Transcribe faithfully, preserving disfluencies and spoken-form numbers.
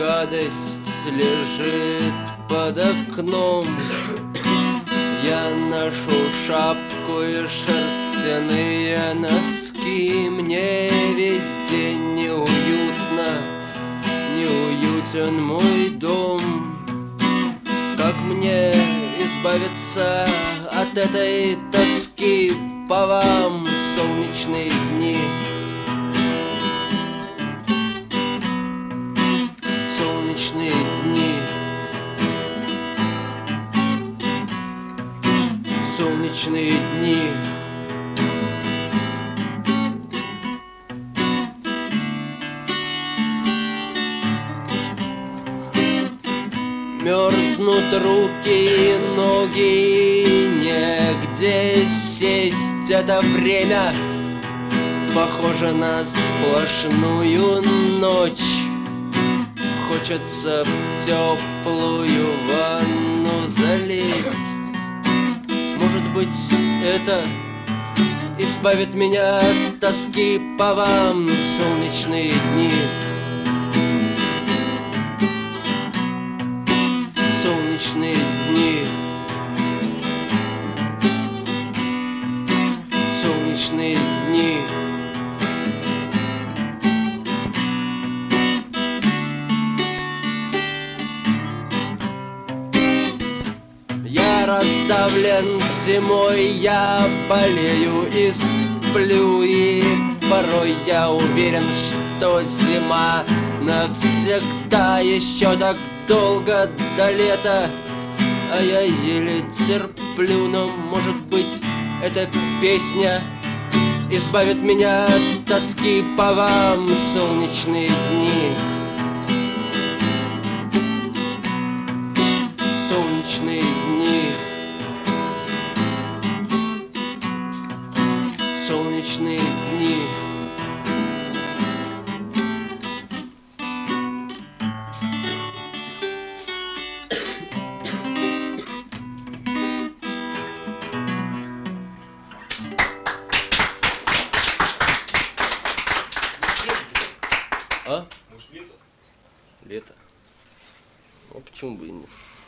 гадость лежит под окном. Я ношу шапку и шерстяные носки. Мне весь день неуютно, неуютен мой дом. Как мне избавиться от этой тоски по вам, солнечные дни? Солнечные дни, солнечные дни. Мерзнут руки и ноги, негде сесть. Это время похоже на сплошную ночь. Хочется в теплую ванну залезть. Может быть, это избавит меня от тоски по вам, солнечные дни. Солнечные дни, солнечные дни. Я раздавлен зимой, я болею и сплю, и порой я уверен, что зима навсегда. Еще так долго до лета, а я еле терплю. Но, может быть, эта песня избавит меня от тоски по вам, солнечные дни. Солнечные дни, солнечные дни. А? Может, лето? Лето. Ну, почему бы и нет?